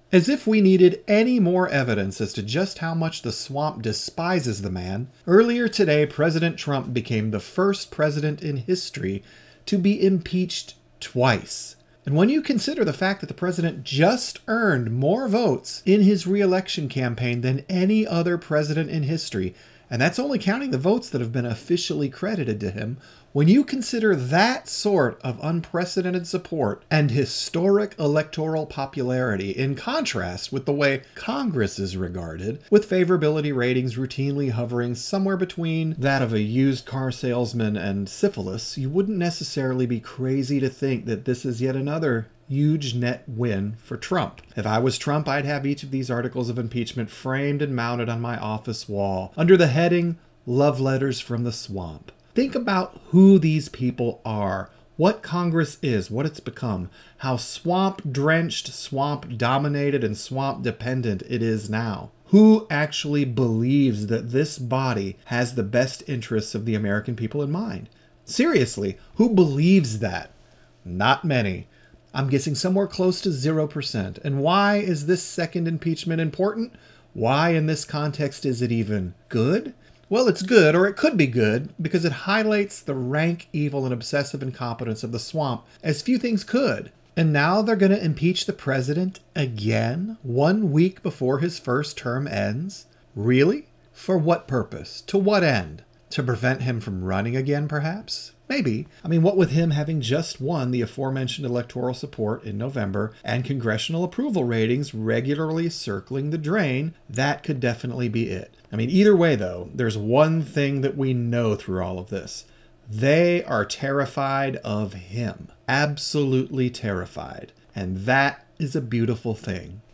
As if we needed any more evidence as to just how much the swamp despises the man, earlier today President Trump became the first president in history to be impeached twice. And when you consider the fact that the president just earned more votes in his re-election campaign than any other president in history, and that's only counting the votes that have been officially credited to him, when you consider that sort of unprecedented support and historic electoral popularity in contrast with the way Congress is regarded, with favorability ratings routinely hovering somewhere between that of a used car salesman and syphilis, you wouldn't necessarily be crazy to think that this is yet another huge net win for Trump. If I was Trump, I'd have each of these articles of impeachment framed and mounted on my office wall under the heading, Love Letters from the Swamp. Think about who these people are, what Congress is, what it's become, how swamp-drenched, swamp-dominated, and swamp-dependent it is now. Who actually believes that this body has the best interests of the American people in mind? Seriously, who believes that? Not many. I'm guessing somewhere close to 0%. And why is this second impeachment important? Why in this context is it even good? Well, it's good, or it could be good, because it highlights the rank evil and obsessive incompetence of the swamp as few things could. And now they're going to impeach the president again, 1 week before his first term ends? Really? For what purpose? To what end? To prevent him from running again, perhaps? Maybe. I mean, what with him having just won the aforementioned electoral support in November and congressional approval ratings regularly circling the drain, that could definitely be it. I mean, either way, though, there's one thing that we know through all of this. They are terrified of him. Absolutely terrified. And that is a beautiful thing.